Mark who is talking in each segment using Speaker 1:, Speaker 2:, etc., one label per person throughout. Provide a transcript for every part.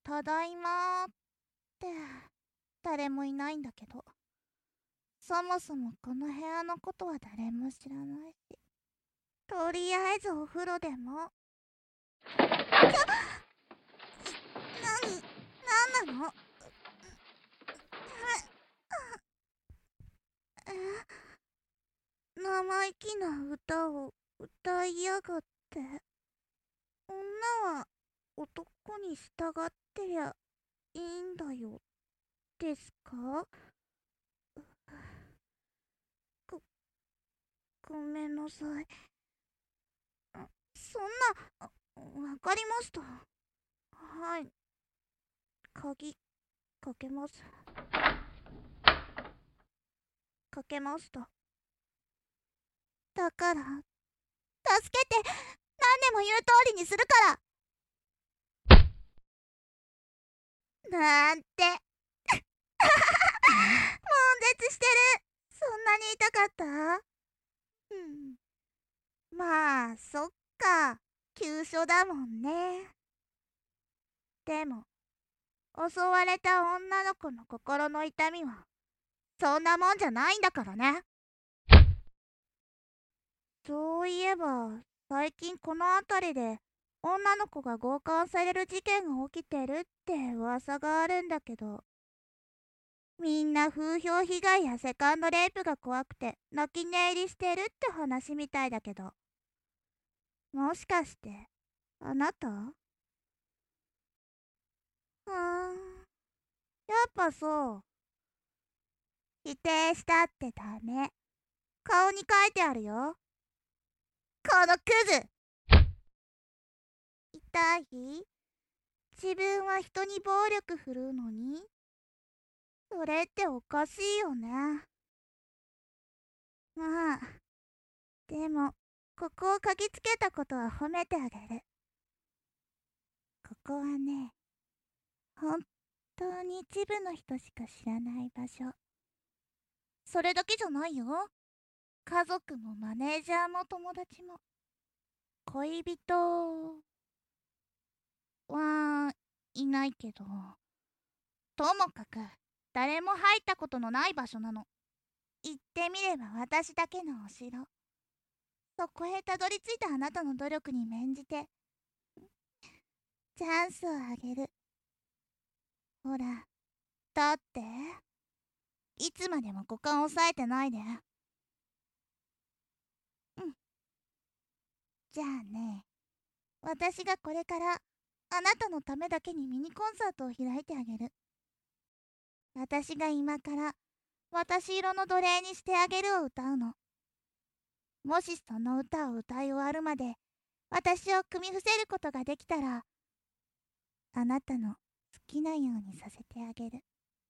Speaker 1: ただいまって誰もいないんだけど、そもそもこの部屋のことは誰も知らないし、とりあえずお風呂でも。なんなの？生意気な歌を歌いやがって。女は男に従ってりゃいいんだよですか？ご、ごめんなさい。そんな、わかりました。はい、鍵かけます。かけました。だから、助けて、何でも言う通りにするから。なんて、悶絶してる。そんなに痛かった？うん。まあ、そっか。急所だもんね。でも、襲われた女の子の心の痛みは、そんなもんじゃないんだからね。そういえば、最近この辺りで、女の子が強姦される事件が起きてるって噂があるんだけど、みんな風評被害やセカンドレイプが怖くて泣き寝入りしてるって話みたいだけど、もしかしてあなた？やっぱそう。否定したってダメ。顔に書いてあるよ。このクズ。痛い？自分は人に暴力振るうのに？それっておかしいよね。まあ、でも、ここを嗅ぎつけたことは褒めてあげる。ここはね、本当に一部の人しか知らない場所。それだけじゃないよ。家族もマネージャーも友達も。恋人はいないけど、ともかく誰も入ったことのない場所なの。言ってみれば私だけのお城。そこへたどり着いたあなたの努力に免じてチャンスをあげる。ほら、だっていつまでも股間押さえてないで。うん。じゃあね、私がこれからあなたのためだけにミニコンサートを開いてあげる。私が今から私色の奴隷にしてあげるを歌うの。もしその歌を歌い終わるまで私を組み伏せることができたら、あなたの好きなようにさせてあげる。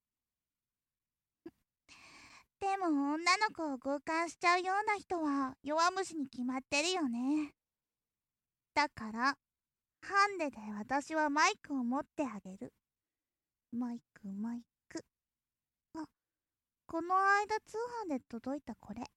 Speaker 1: でも女の子を強姦しちゃうような人は弱虫に決まってるよね。だからハンデで私はマイクを持ってあげる。マイクマイク。あ、この間通販で届いたこれ。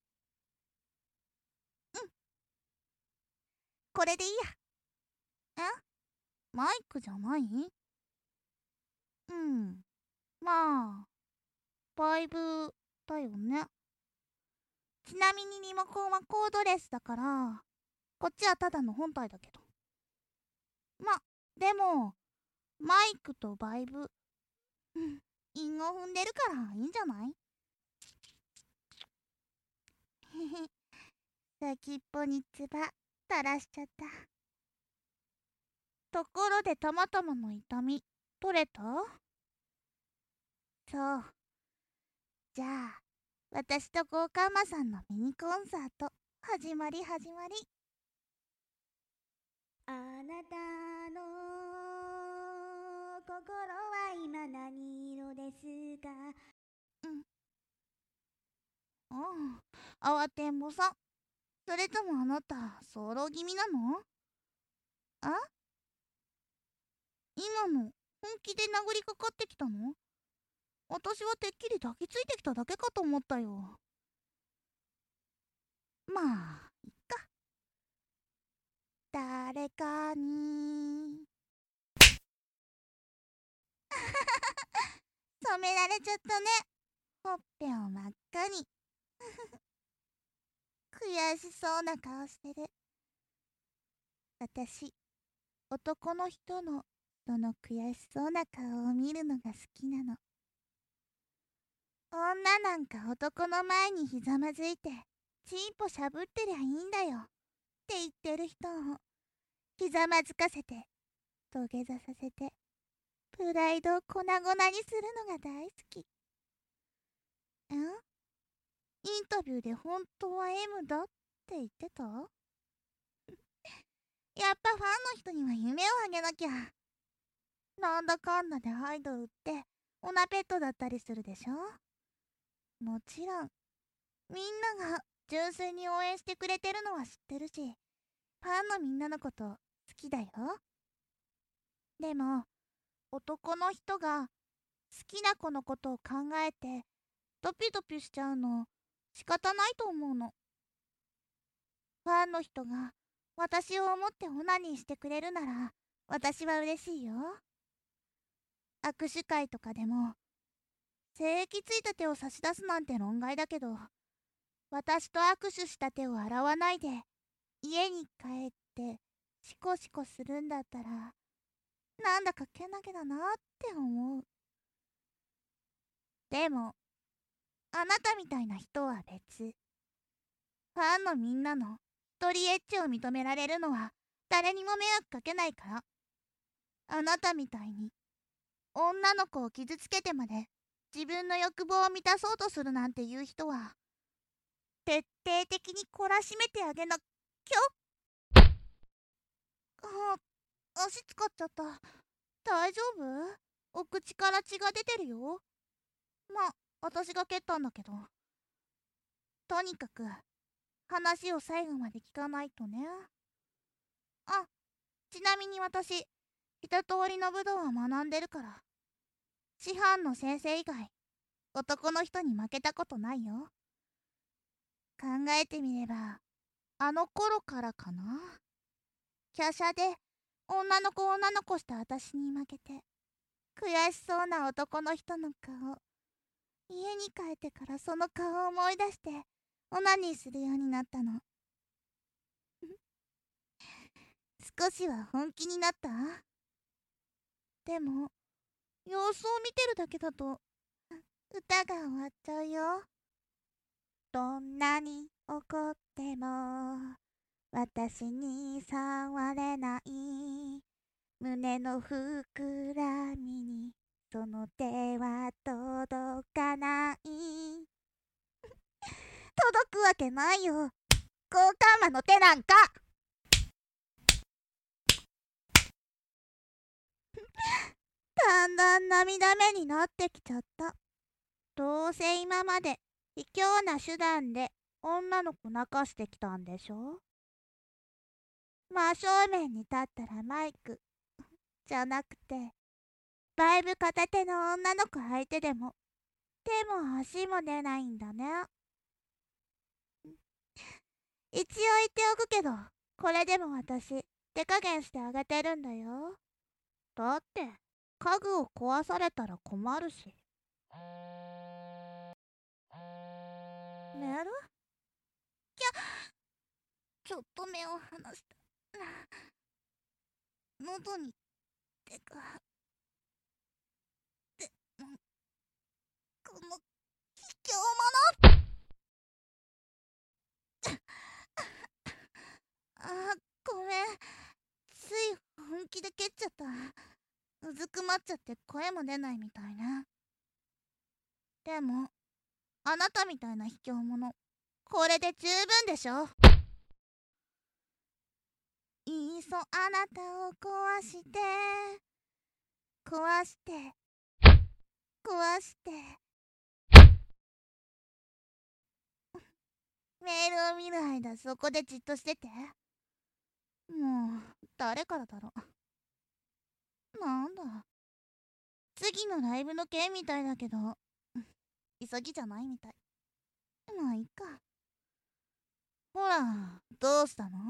Speaker 1: うん、これでいいや。え、マイクじゃない？うん、まあバイブだよね。ちなみにリモコンはコードレスだから、こっちはただの本体だけど。ま、でも、マイクとバイブ、韻を踏んでるからいいんじゃない？へへ、先っぽにつば垂らしちゃった。ところでたまたまの痛み、取れた？そう。じゃあ、私とゴーカンマさんのミニコンサート、始まり始まり。あなたの心は今何色ですか？うん、うん。慌てんぼさん。それともあなた、早漏気味なの？あ、今の、本気で殴りかかってきたの？私はてっきり抱きついてきただけかと思ったよ。まあ、いっか。誰かにめられちゃったね。ほっぺを真っ赤に。悔しそうな顔してる。私、男の人のその悔しそうな顔を見るのが好きなの。女なんか男の前にひざまずいてチンポしゃぶってりゃいいんだよって言ってる人をひざまずかせて土下座させてプライドを粉々にするのが大好き。インタビューで本当は M だって言ってた？やっぱファンの人には夢をあげなきゃ。なんだかんだでアイドルってオナペットだったりするでしょ。もちろんみんなが純粋に応援してくれてるのは知ってるし、ファンのみんなのこと好きだよ。でも男の人が好きな子のことを考えてドピドピしちゃうの仕方ないと思うの。ファンの人が私を思ってオナニーしてくれるなら私は嬉しいよ。握手会とかでも精液ついた手を差し出すなんて論外だけど、私と握手した手を洗わないで家に帰ってシコシコするんだったらなんだかけなげだなって思う。でもあなたみたいな人は別。ファンのみんなの一人エッチを認められるのは誰にも迷惑かけないから。あなたみたいに女の子を傷つけてまで自分の欲望を満たそうとするなんていう人は徹底的に懲らしめてあげなきゃ。足使っちゃった。大丈夫？お口から血が出てるよ。まあ私が蹴ったんだけど。とにかく話を最後まで聞かないとね。あ、ちなみに私一通りの武道は学んでるから、師範の先生以外男の人に負けたことないよ。考えてみればあの頃からかな。華奢で女の子した私に負けて悔しそうな男の人の顔、家に帰ってからその顔を思い出してオナニーするようになったの。少しは本気になった？でも様子を見てるだけだと歌が終わっちゃうよ。どんなに怒っても私に触れない、胸の膨らみにその手は届かない。届くわけないよ、交換魔の手なんか。だんだん涙目になってきちゃった。どうせ今まで卑怯な手段で女の子泣かしてきたんでしょ。真正面に立ったらマイクじゃなくてバイブ片手の女の子相手でも手も足も出ないんだね。一応言っておくけど、これでも私手加減してあげてるんだよ。だって家具を壊されたら困るし。寝る？ちょっと目を離した。喉に手が。でもこの卑怯者。ごめん。つい本気で蹴っちゃった。うずくまっちゃって声も出ないみたいね。でもあなたみたいな卑怯者これで十分でしょ。いっそあなたを壊して壊して壊して。メールを見る間そこでじっとしてて。もう誰からだろう。なんだ、次のライブの件みたいだけど急ぎじゃないみたい。まあいいか。ほらどうしたの？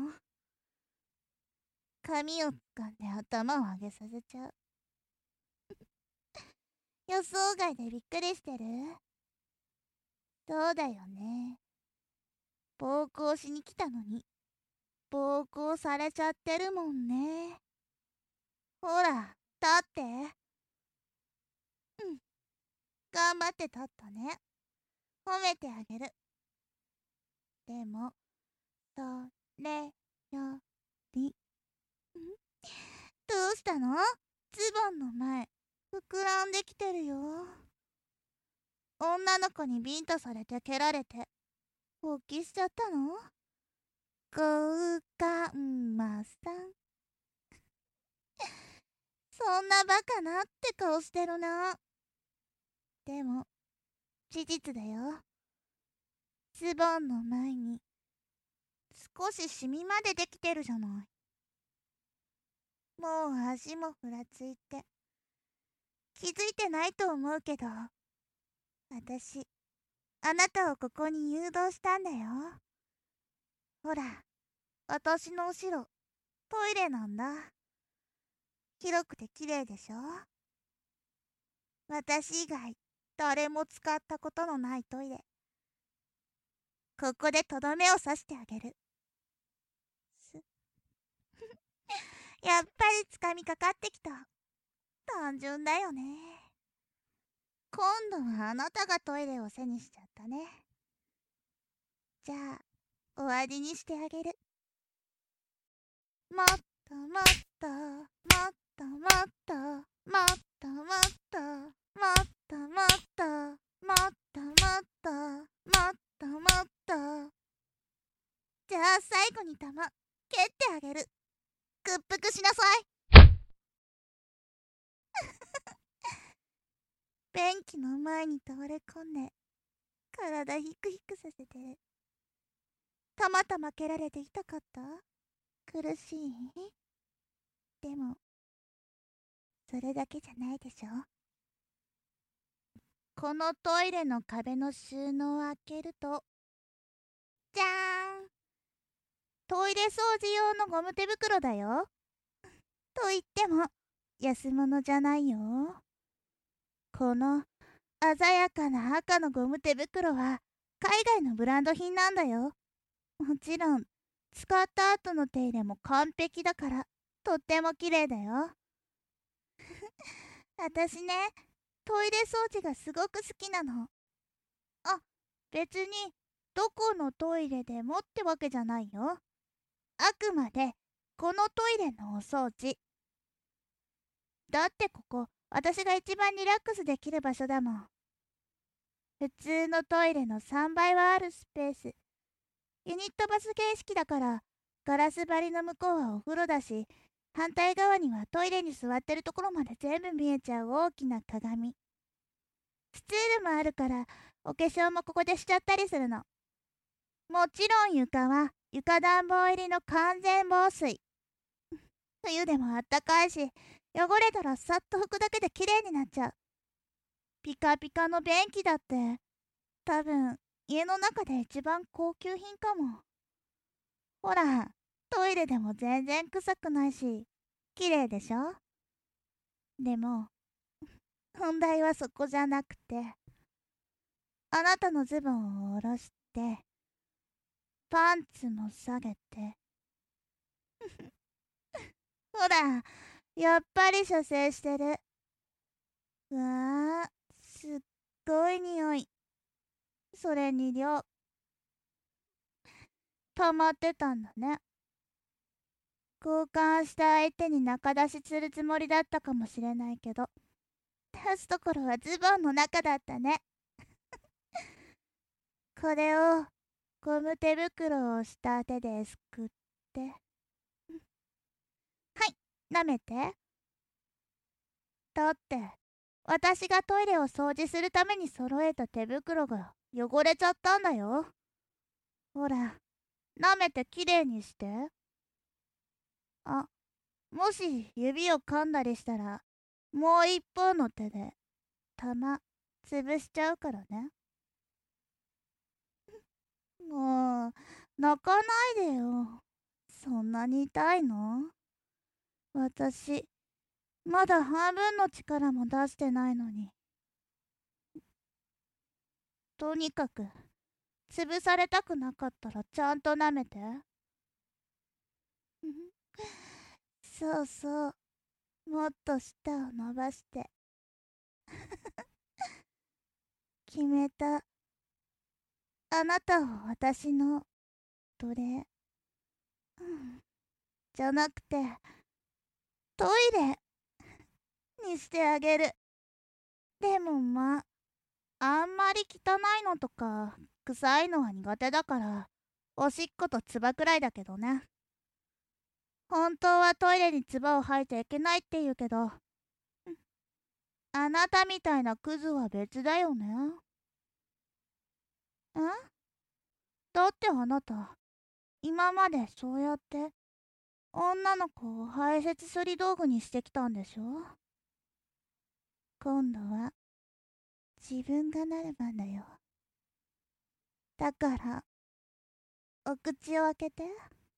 Speaker 1: 髪を掴んで頭を上げさせちゃう。 予想外でびっくりしてる？そうだよね。暴行しに来たのに、暴行されちゃってるもんね。ほら、立って。うん、頑張って立ったね。褒めてあげる。でも、それより、どうしたの？ズボンの前、膨らんできてるよ。女の子にビンタされて蹴られて、勃起しちゃったの？強姦魔さん。そんなバカなって顔してるな。でも、事実だよ。ズボンの前に、少しシミまでできてるじゃない。もう足もふらついて、気づいてないと思うけど、私、あなたをここに誘導したんだよ。ほら、私の後ろ、トイレなんだ。広くて綺麗でしょ？私以外、誰も使ったことのないトイレ。ここでとどめを刺してあげる。やっぱりつかみかかってきた。単純だよね。今度はあなたがトイレを背にしちゃったね。じゃあ、終わりにしてあげる。もっともっと、もっともっと、もっともっと、もっともっと、もっともっと、もっともっと。じゃあ最後に玉、蹴ってあげる。屈服しなさい。便器の前に倒れ込んで、体ヒクヒクさせてる。たまたま蹴られて痛かった？苦しい？でも、それだけじゃないでしょ。このトイレの壁の収納を開けると、じゃーん、トイレ掃除用のゴム手袋だよ。と言っても、安物じゃないよ。この鮮やかな赤のゴム手袋は、海外のブランド品なんだよ。もちろん、使った後の手入れも完璧だから、とっても綺麗だよ。私ね、トイレ掃除がすごく好きなの。あ、別に、どこのトイレでもってわけじゃないよ。あくまで、このトイレのお掃除。だってここ、私が一番リラックスできる場所だもん。普通のトイレの3倍はあるスペース。ユニットバス形式だから、ガラス張りの向こうはお風呂だし、反対側にはトイレに座ってるところまで全部見えちゃう大きな鏡。スツールもあるから、お化粧もここでしちゃったりするの。もちろん床は床暖房入りの完全防水。冬でもあったかいし、汚れたらさっと拭くだけで綺麗になっちゃう。ピカピカの便器だって、多分家の中で一番高級品かも。ほら、トイレでも全然臭くないし、綺麗でしょ？でも、本題はそこじゃなくて、あなたのズボンを下ろして、パンツも下げて、ほら、やっぱり射精してる。うわー、すっごい匂い。それに量、溜まってたんだね。交換した相手に仲出しするつもりだったかもしれないけど、出すところはズボンの中だったね。これをゴム手袋をした手ですくって。はい、舐めて。だって、私がトイレを掃除するために揃えた手袋が汚れちゃったんだよ。ほら、舐めてきれいにして。あ、もし指を噛んだりしたら、もう一方の手で玉潰しちゃうからね。もう、泣かないでよ。そんなに痛いの？私、まだ半分の力も出してないのに。 とにかく潰されたくなかったらちゃんと舐めて。そうそう、もっと舌を伸ばして。決めた。あなたを私の奴隷、じゃなくてトイレにしてあげる。でもあんまり汚いのとか臭いのは苦手だから、おしっこと唾くらいだけどね。本当はトイレに唾を吐いちゃいけないって言うけど、あなたみたいなクズは別だよね。だってあなた、今までそうやって女の子を排泄処理道具にしてきたんでしょ。今度は自分がなる番だよ。だから、お口を開けて。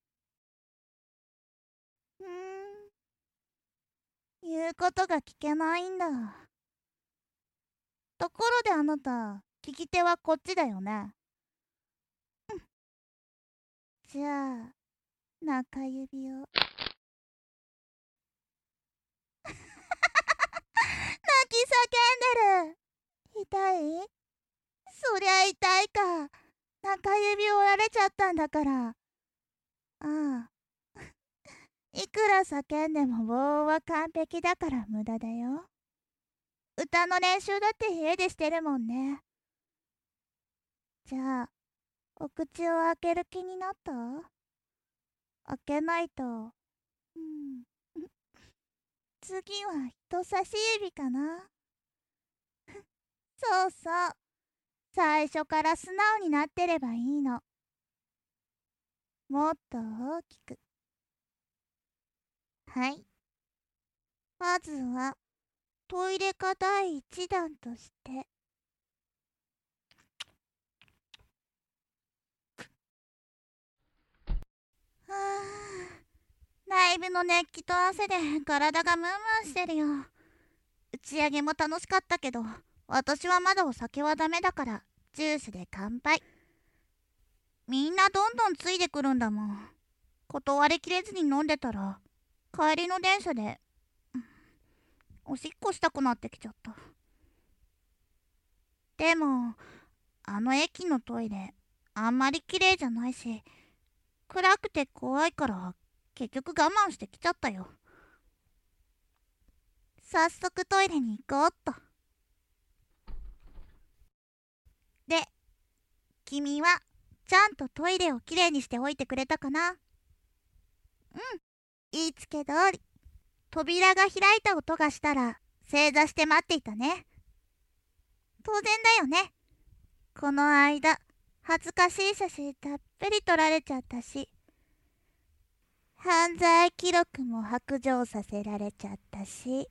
Speaker 1: 言うことが聞けないんだ。ところであなた、利き手はこっちだよね。じゃあ、中指を。泣き叫んでる。痛い？そりゃ痛いか。中指折られちゃったんだから。ああ。いくら叫んでも棒は完璧だから無駄だよ。歌の練習だって家でしてるもんね。じゃあ、お口を開ける気になった？開けないと。次は人差し指かな。そうそう。最初から素直になってればいいの。もっと大きく。はい。まずは、トイレ課第一弾として。はあ、内部の熱気と汗で体がムンムンしてるよ。打ち上げも楽しかったけど、私はまだお酒はダメだから、ジュースで乾杯。みんなどんどんついてくるんだもん。断りきれずに飲んでたら、帰りの電車で、おしっこしたくなってきちゃった。でも、あの駅のトイレ、あんまり綺麗じゃないし、暗くて怖いから結局我慢してきちゃったよ。早速トイレに行こうっと。で、君はちゃんとトイレをきれいにしておいてくれたかな？言いつけ通り、扉が開いた音がしたら正座して待っていたね。当然だよね。この間、恥ずかしい写真たっぷり撮られちゃったし、犯罪記録も白状させられちゃったし、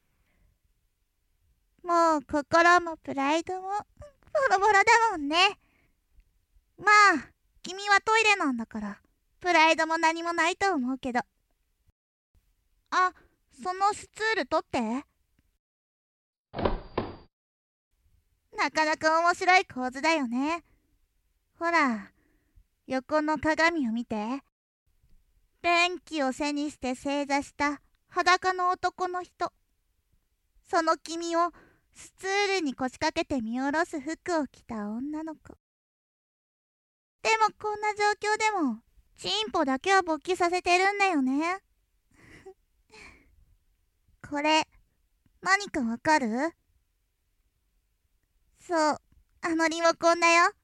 Speaker 1: もう心もプライドもボロボロだもんね。まあ、君はトイレなんだから、プライドも何もないと思うけど。あ、そのスツール取って。なかなか面白い構図だよね。ほら、横の鏡を見て。便器を背にして正座した裸の男の人。その君をスツールに腰掛けて見下ろす服を着た女の子。でもこんな状況でも、チンポだけは勃起させてるんだよね。これ、何かわかる？そう、あのリモコンだよ。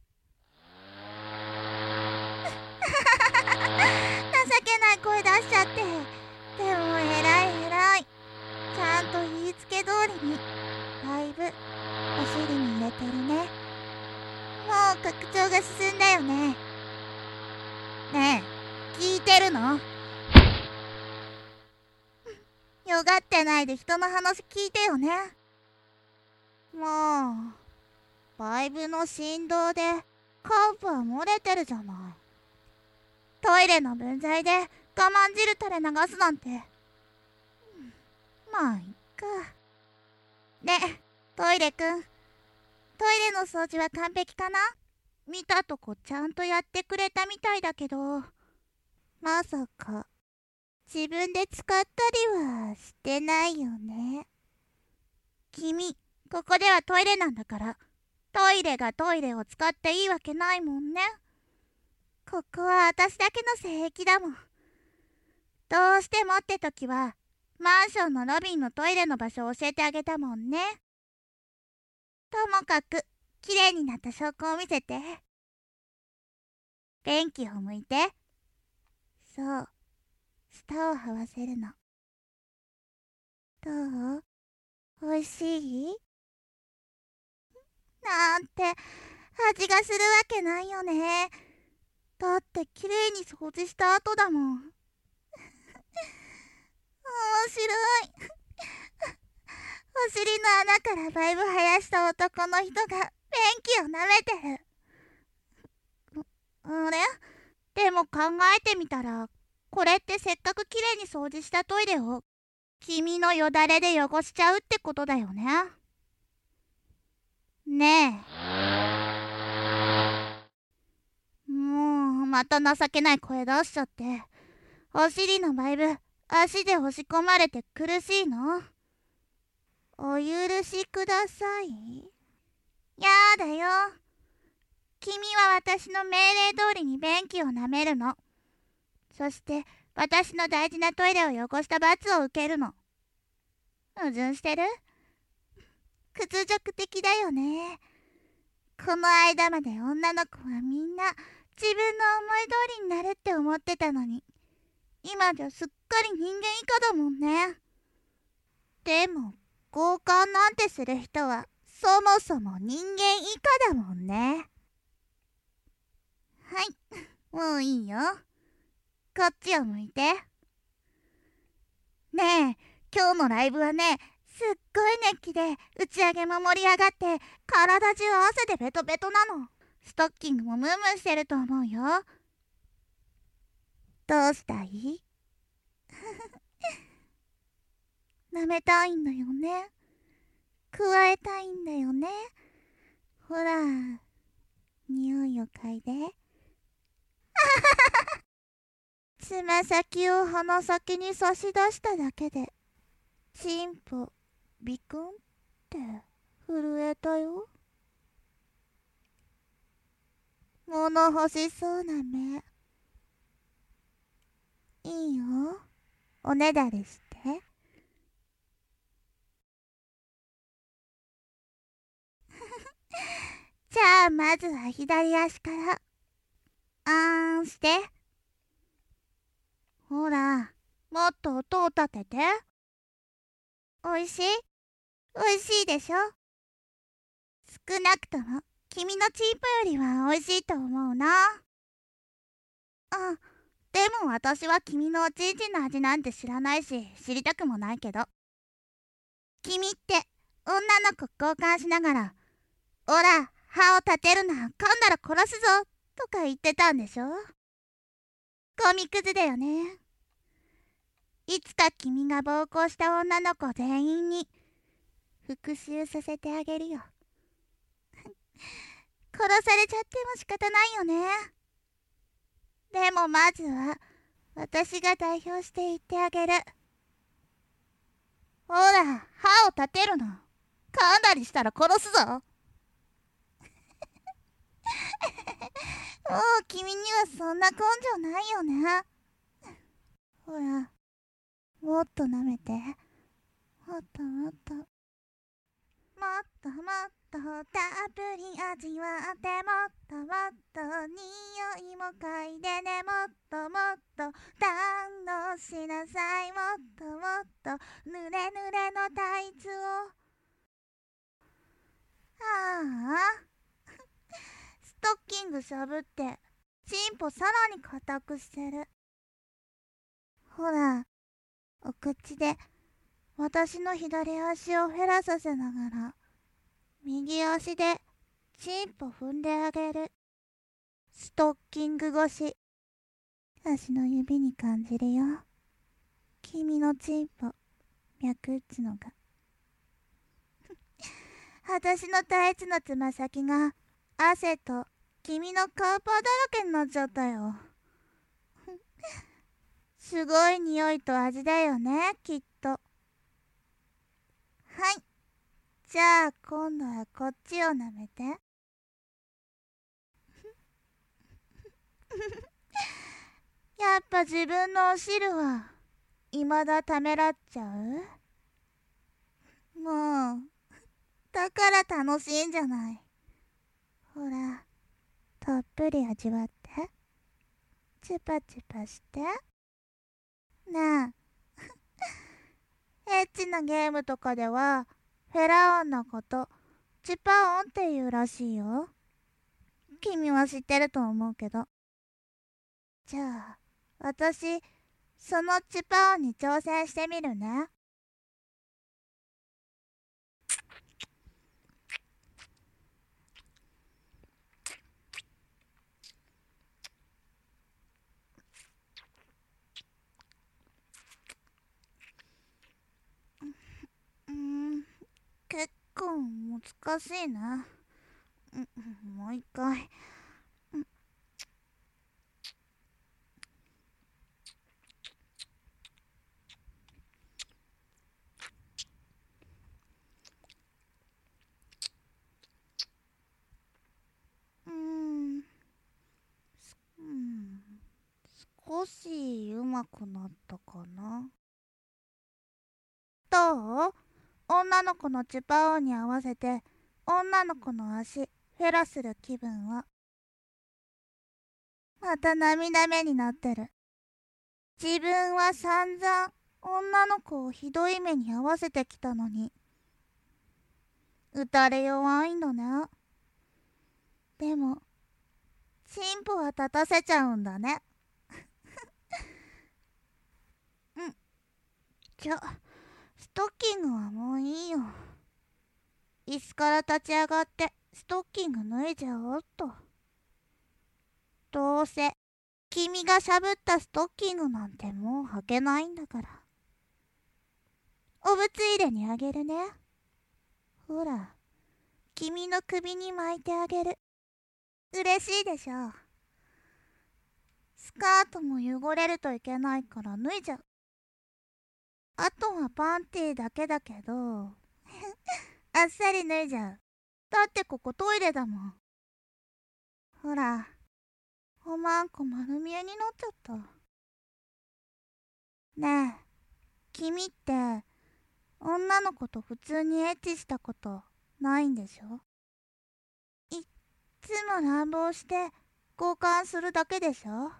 Speaker 1: 情けない声出しちゃって。でも偉い偉い。ちゃんと言いつけ通りに、だいぶお尻に入れてるね。もう拡張が進んだよね。ねえ、聞いてるの？よがってないで人の話聞いてよね。もう、バイブの振動でカープは漏れてるじゃない。トイレの分際で我慢汁垂れ流すなんて。まあいっか。で、トイレくん、 トイレの掃除は完璧かな？見たとこちゃんとやってくれたみたいだけど、まさか自分で使ったりはしてないよね。君、ここではトイレなんだから、トイレがトイレを使っていいわけないもんね。ここは私だけの聖域だもん。どうしてもって時は、マンションのロビーのトイレの場所を教えてあげたもんね。ともかく、きれいになった証拠を見せて。便器を向いて。そう、舌を這わせるの。どう？おいしい？なんて、味がするわけないよね。だってきれいに掃除した後だもん。面白い。お尻の穴からバイブ生やした男の人が便器を舐めてる。あれ？でも考えてみたら、これってせっかくきれいに掃除したトイレを君のよだれで汚しちゃうってことだよね。ねえ。もうまた情けない声出しちゃって。お尻のバイブ足で押し込まれて苦しいの？お許しください。やだよ。君は私の命令通りに便器を舐めるの。そして私の大事なトイレを汚した罰を受けるの。矛盾してる？屈辱的だよね。この間まで女の子はみんな自分の思い通りになるって思ってたのに、今じゃすっかり人間以下だもんね。でも交換なんてする人はそもそも人間以下だもんね。はい、もういいよ。こっちを向いて。ねえ、今日のライブはね、すっごい熱気で打ち上げも盛り上がって体中汗でベトベトなの。ストッキングもムンムンしてると思うよ。どうしたい？舐めたいんだよね。加えたいんだよね。ほら、匂いを嗅いで。つま先を鼻先に差し出しただけでチンポビクンって震えたよ。物欲しそうな目。いいよ、おねだりして。じゃあまずは左足から。あーんして。ほら、もっと音を立てて。おいしい？おいしいでしょ？少なくとも君のチンポよりはおいしいと思うな。あ、でも私は君のおちんちんの味なんて知らないし知りたくもないけど、君って女の子交換しながら「おら歯を立てるな、噛んだら殺すぞ」とか言ってたんでしょ。ゴミくずだよね。いつか君が暴行した女の子全員に復讐させてあげるよ。殺されちゃっても仕方ないよね。でもまずは私が代表して言ってあげる。ほら、歯を立てるな。噛んだりしたら殺すぞ。もう君にはそんな根性ないよね。ほら、もっと舐めて。もっともっと。もっともっとたっぷり味わって、もっともっと匂いも嗅いでね。もっともっと堪能しなさい。もっともっと濡れ濡れのタイツを。ああ、ストッキングしゃぶってチンポさらに硬くしてる。ほら、お口で私の左足をフェラさせながら右足でチンポ踏んであげる。ストッキング越し、足の指に感じるよ。君のチンポ脈打つのが。 私のタイツのつま先が汗と君のカウパーだらけになっちゃったよ。すごい匂いと味だよね、きっと。はい。じゃあ今度はこっちを舐めて。やっぱ自分のお汁は未だためらっちゃう？もう、だから楽しいんじゃない。ほら、たっぷり味わって。チュパチュパして。ねえ、エッチなゲームとかでは、フェラオンのこと、チュパオンって言うらしいよ。君は知ってると思うけど。じゃあ、私、そのチュパオンに挑戦してみるね。うーん、結構難しいな。もう一回。うーん、うん、少しうまくなったかな。どう？女の子のチュパオンに合わせて女の子の足フェラする気分は。また涙目になってる。自分は散々女の子をひどい目に遭わせてきたのに。打たれ弱いんだね。でもチンポは立たせちゃうんだね。うん。じゃストッキングはもういいよ。椅子から立ち上がってストッキング脱いじゃおうっと。どうせ君がしゃぶったストッキングなんてもう履けないんだから。おぶつ入れにあげるね。ほら、君の首に巻いてあげる。嬉しいでしょ。スカートも汚れるといけないから脱いじゃう。あとはパンティーだけだけどあっさり脱いじゃう。だってここトイレだもん。ほら、おまんこ丸見えになっちゃった。ねえ、君って女の子と普通にエッチしたことないんでしょ？いっつも乱暴して交換するだけでしょ？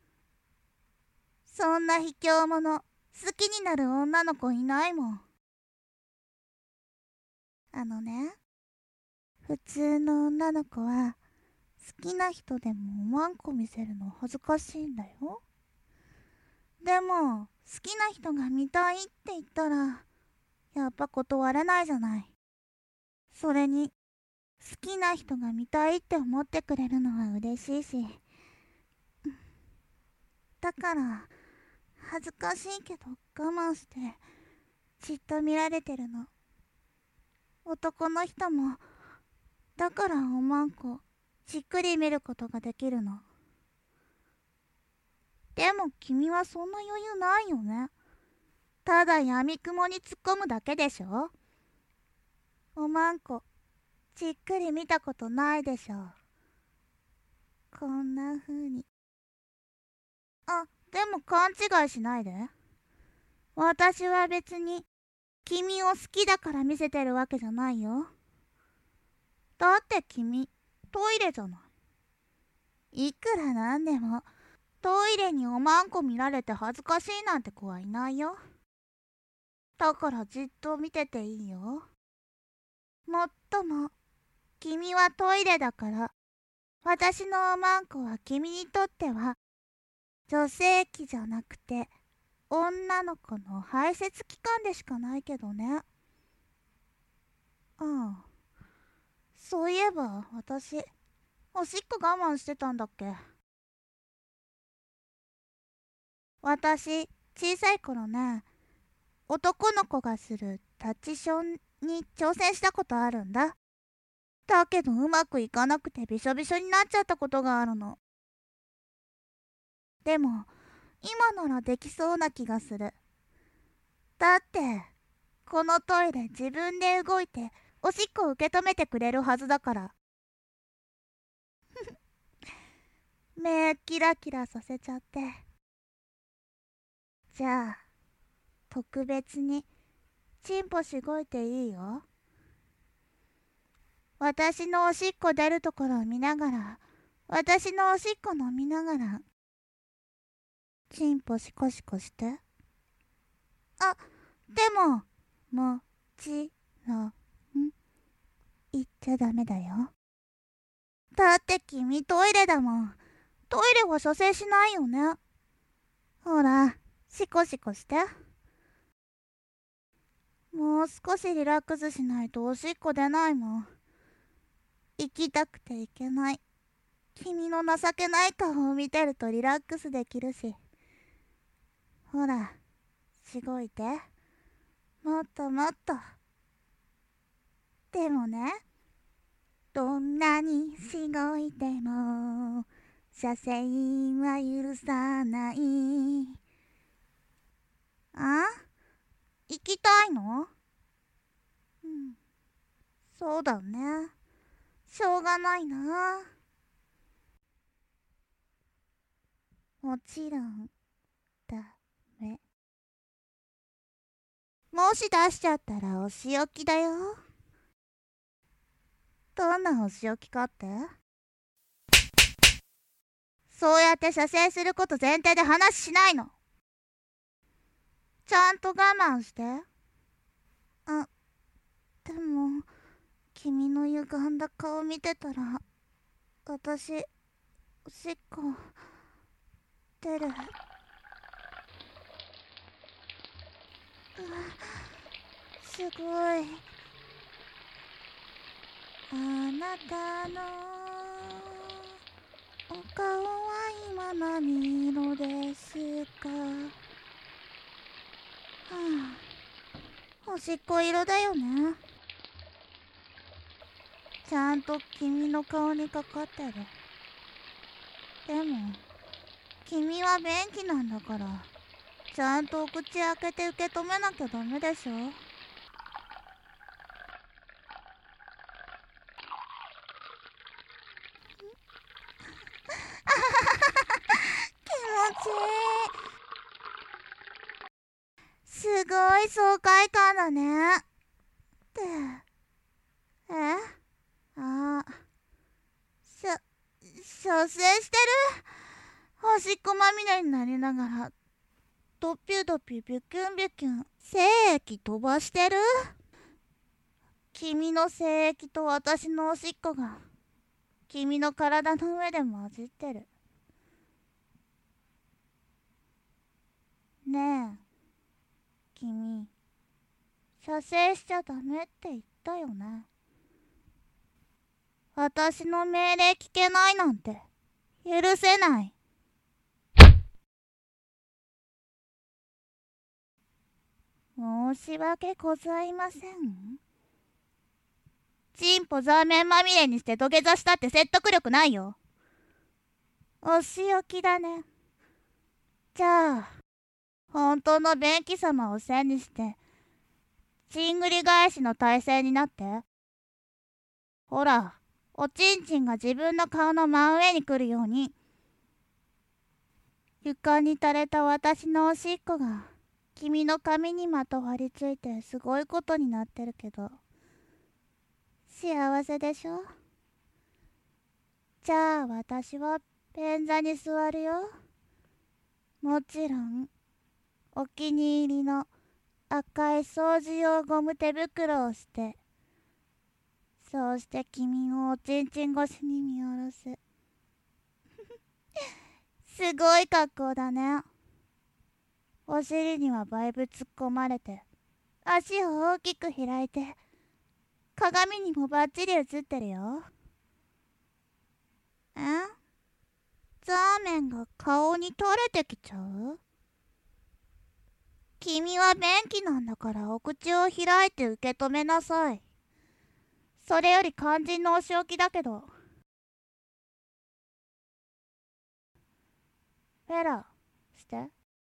Speaker 1: そんな卑怯者好きになる女の子いないもん。あのね、普通の女の子は好きな人でもおまんこ見せるの恥ずかしいんだよ。でも好きな人が見たいって言ったらやっぱ断れないじゃない。それに好きな人が見たいって思ってくれるのは嬉しいし、だから恥ずかしいけど我慢してじっと見られてるの。男の人もだからおまんこじっくり見ることができるの。でも君はそんな余裕ないよね。ただ闇雲に突っ込むだけでしょ。おまんこじっくり見たことないでしょ。こんな風に。あ、でも勘違いしないで。私は別に君を好きだから見せてるわけじゃないよ。だって君トイレじゃない。いくらなんでもトイレにおまんこ見られて恥ずかしいなんて子はいないよ。だからじっと見てていいよ。もっとも君はトイレだから私のおまんこは君にとっては女性器じゃなくて女の子の排泄器官でしかないけどね。うん。そういえば私おしっこ我慢してたんだっけ？私小さい頃ね、男の子がするタッチションに挑戦したことあるんだ。 だけどうまくいかなくてびしょびしょになっちゃったことがあるの。でも今ならできそうな気がする。だってこのトイレ自分で動いておしっこ受け止めてくれるはずだから。目キラキラさせちゃって。じゃあ特別にチンポしごいていいよ。私のおしっこ出るところを見ながら、私のおしっこ飲みながら、チンポシコシコして。あ、でも、もちろん、言っちゃダメだよ。だって君トイレだもん。トイレは蘇生しないよね。ほら、シコシコして。もう少しリラックスしないとおしっこ出ないもん。行きたくて行けない。君の情けない顔を見てるとリラックスできるし。ほら、しごいて。もっともっと。でもね、どんなにしごいても、射精は許さない。あ？行きたいの？うん、そうだね。しょうがないな。もちろん、ダメ。もし出しちゃったらお仕置きだよ。どんなお仕置きかって？そうやって射精すること前提で話しないの。ちゃんと我慢して。あ、でも、君の歪んだ顔見てたら、私、おしっこ、出る。すごい。あなたのお顔は今何色ですか？おしっこ色だよね。ちゃんと君の顔にかかってる。でも君は便器なんだから、ちゃんとお口開けて受け止めなきゃダメでしょ。気持ちいい。すごい爽快感だね。ってえあ射精してる。おしっこまみれになりながらドピュドピュビュキュンビュキュン精液飛ばしてる。君の精液と私のおしっこが君の体の上で混じってる。ねえ君、射精しちゃダメって言ったよね。私の命令聞けないなんて許せない。申し訳ございません。チンポザーメンまみれにして土下座したって説得力ないよ。お仕置きだね。じゃあ本当の便器様を背にしてちんぐり返しの体勢になって。ほら、おちんちんが自分の顔の真上に来るように。床に垂れた私のおしっこが君の髪にまとわりついてすごいことになってるけど、幸せでしょ。じゃあ私は便座に座るよ。もちろんお気に入りの赤い掃除用ゴム手袋をして、そうして君をおちんちん越しに見下ろす。すごい格好だね。お尻にはバイブ突っ込まれて、足を大きく開いて、鏡にもバッチリ映ってるよ。え？ザーメンが顔に垂れてきちゃう？君は便器なんだからお口を開いて受け止めなさい。 それより肝心のお仕置きだけど。フェラして。ん？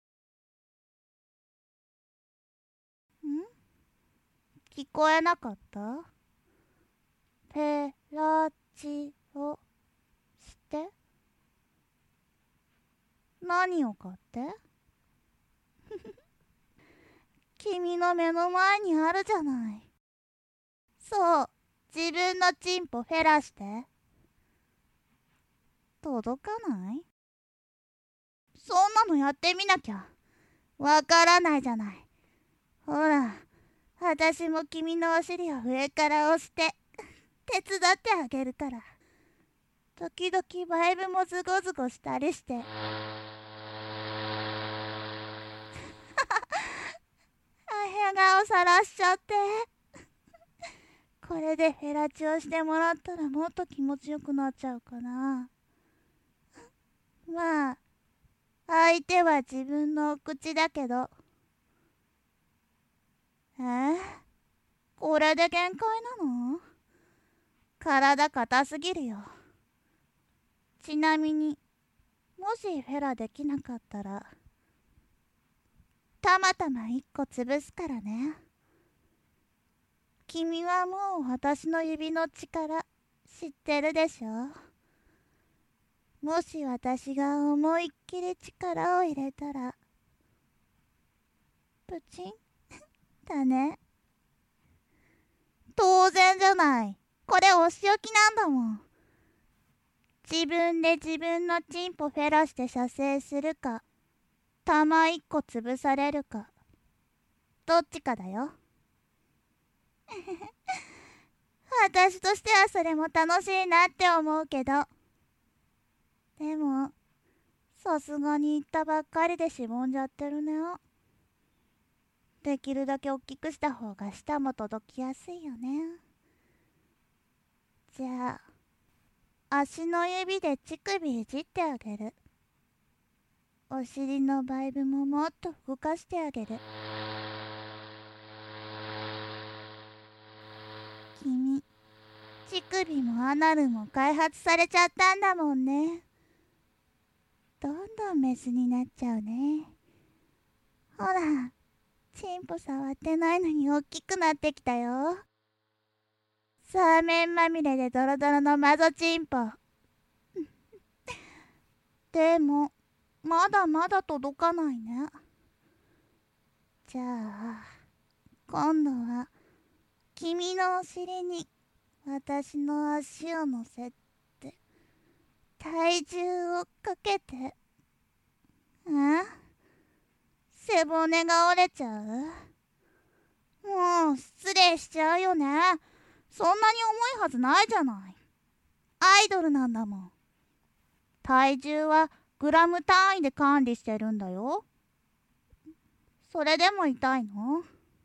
Speaker 1: 聞こえなかった？フェラチオして。何を買って？君の目の前にあるじゃない。そう、自分のチンポフェラして。届かない？そんなのやってみなきゃわからないじゃない。ほら、私も君のお尻を上から押して手伝ってあげるから。時々バイブもズゴズゴしたりして。ヘ顔さらしちゃって。これでフェラチオしてもらったらもっと気持ちよくなっちゃうかな。まあ、相手は自分のお口だけど。これで限界なの？体硬すぎるよ。ちなみに、もしフェラできなかったら、たまたま1個潰すからね。君はもう私の指の力知ってるでしょ？もし私が思いっきり力を入れたら、プチンだね。当然じゃない。これお仕置きなんだもん。自分で自分のチンポフェラして射精するか、弾1個潰されるか、どっちかだよ。私としてはそれも楽しいなって思うけど。でも、さすがに言ったばっかりでしぼんじゃってるね。できるだけ大きくした方が舌も届きやすいよね。じゃあ、足の指で乳首いじってあげる。お尻のバイブももっと動かしてあげる。君、乳首もアナルも開発されちゃったんだもんね。どんどんメスになっちゃうね。ほら、チンポ触ってないのに大きくなってきたよ。サーメンまみれでドロドロのマゾチンポ。でも、まだまだ届かないね。じゃあ、今度は、君のお尻に私の足を乗せて、体重をかけて。背骨が折れちゃう？もう失礼しちゃうよね。そんなに重いはずないじゃない。アイドルなんだもん。体重はグラム単位で管理してるんだよ。それでも痛いの？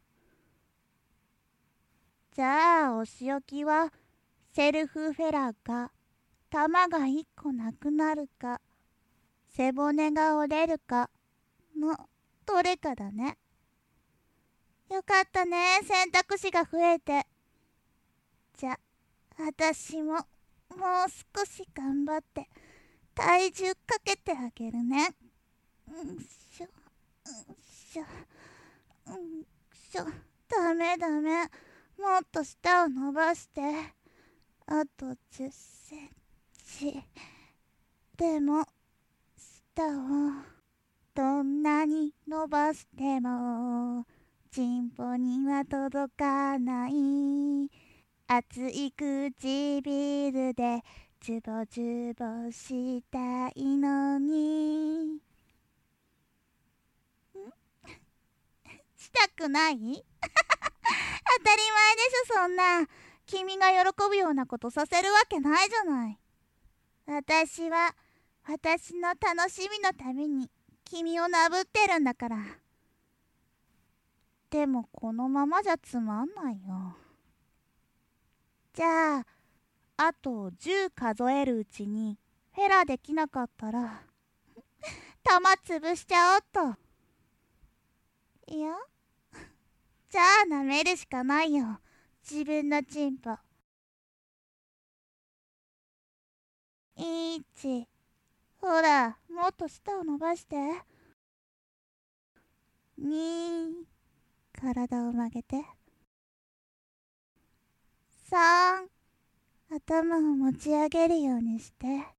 Speaker 1: じゃあお仕置きはセルフフェラか、玉が1個なくなるか、背骨が折れるかのどれかだね。よかったね、選択肢が増えて。じゃ、私ももう少し頑張って体重かけてあげるね。うんしょ、うんしょ、うんしょ。ダメダメ。もっと舌を伸ばして。あと10センチ。でも、舌をどんなに伸ばしても、チンポには届かない。熱い唇でズボズボしたいのに。したくない？当たり前でしょ、そんな。君が喜ぶようなことさせるわけないじゃない。私は私の楽しみのために君をなぶってるんだから。でもこのままじゃつまんないよ。じゃあ、あと10数えるうちにフェラできなかったら玉潰しちゃおっと。いや、じゃあ舐めるしかないよ、自分のチンポ。 1、ほら、もっと舌を伸ばして。2、体を曲げて。3、頭を持ち上げるようにして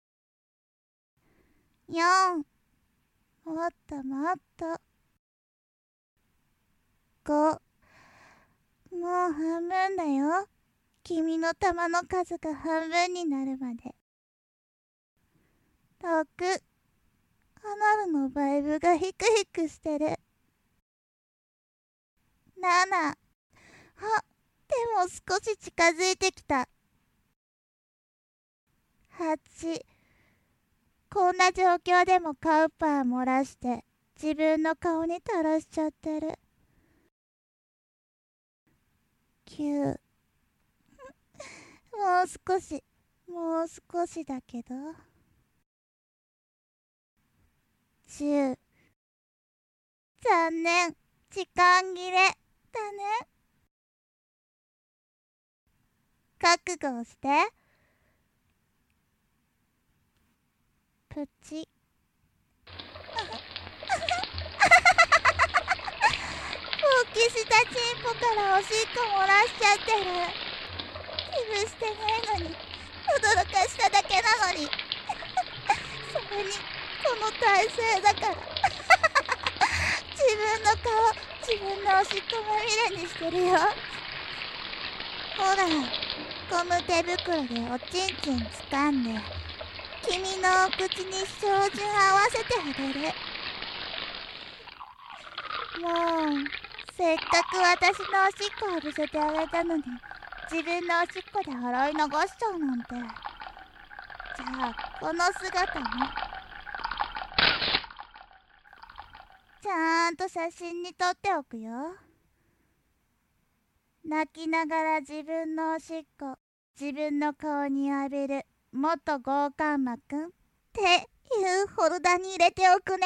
Speaker 1: 。4、もっともっと。5、もう半分だよ。君の玉の数が半分になるまで。6、アナルのバイブがヒクヒクしてる。7、あ、でも少し近づいてきた。8、こんな状況でもカウパー漏らして自分の顔に垂らしちゃってる。9、もう少し、もう少しだけど。10、残念、時間切れだね。覚悟をして。プチ。大きしたチンポからおしっこ漏らしちゃってる。気分してないのに、驚かしただけなのに。それにこの体勢だから自分の顔、自分のおしっこまみれにしてるよ。ほら、ゴム手袋でおちんちん掴んで君のお口に照準合わせてあげる。もうせっかく私のおしっこを浴びせてあげたのに、自分のおしっこで洗い流しちゃうなんて。じゃあこの姿ね。ちゃんと写真に撮っておくよ。泣きながら自分のおしっこ自分の顔に浴びる元強姦魔くんっていうフォルダに入れておくね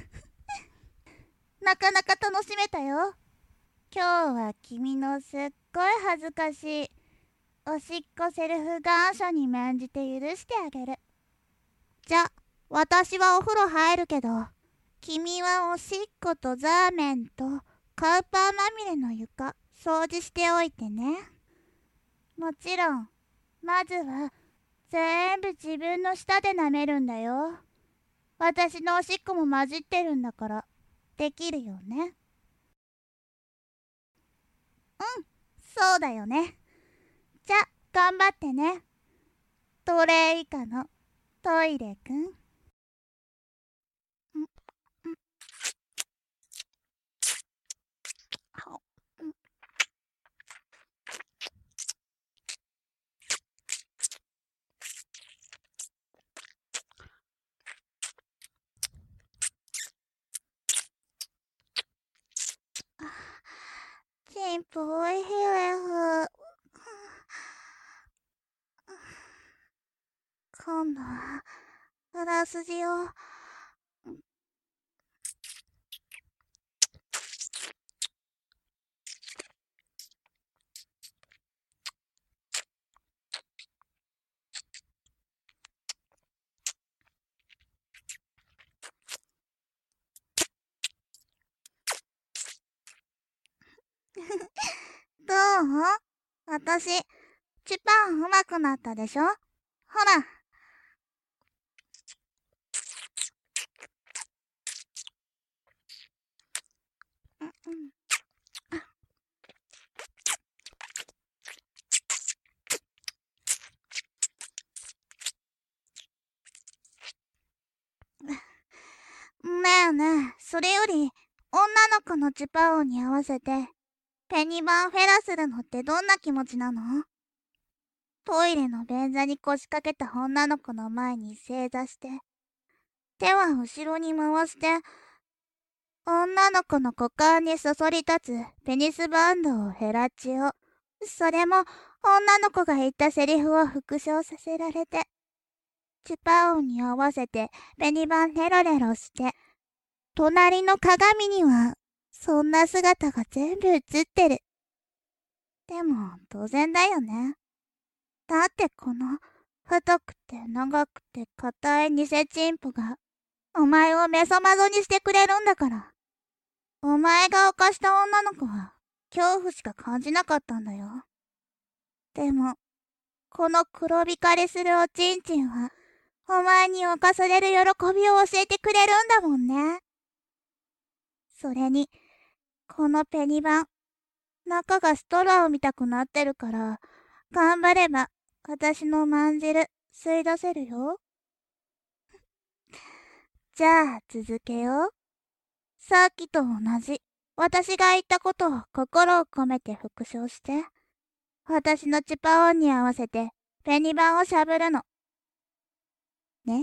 Speaker 1: なかなか楽しめたよ。今日は君のすっごい恥ずかしいおしっこセルフ願書に免じて許してあげる。じゃ、私はお風呂入るけど、君はおしっことザーメンとカウパーまみれの床掃除しておいてね。もちろん、まずは全部自分の舌で舐めるんだよ。私のおしっこも混じってるんだからできるよね。うん、そうだよね。じゃ、頑張ってね。トレイ以下のトイレくん。チンポおいしいです。今度は裏筋をどう？私チュパンうまくなったでしょ。ほら。ねえねえ、それより女の子のチュパオに合わせてペニバンフェラするのってどんな気持ちなの？トイレの便座に腰掛けた女の子の前に正座して手は後ろに回して女の子の股間にそそり立つペニスバンドをヘラチオ。それも女の子が言ったセリフを復唱させられてチュパオに合わせてペニバンヘロレロして隣の鏡にはそんな姿が全部映ってる。でも当然だよね。だってこの太くて長くて硬い偽チンポがお前をメソマゾにしてくれるんだから。お前が犯した女の子は恐怖しか感じなかったんだよ。でも、この黒光りするおちんちんは、お前に犯される喜びを教えてくれるんだもんね。それに、このペニバン、中がストローを見たくなってるから、頑張れば、私のまんじる、吸い出せるよ。じゃあ、続けよう。さっきと同じ。私が言ったことを心を込めて復唱して。私のチパ音に合わせて、ペニバンをしゃぶるの。ね。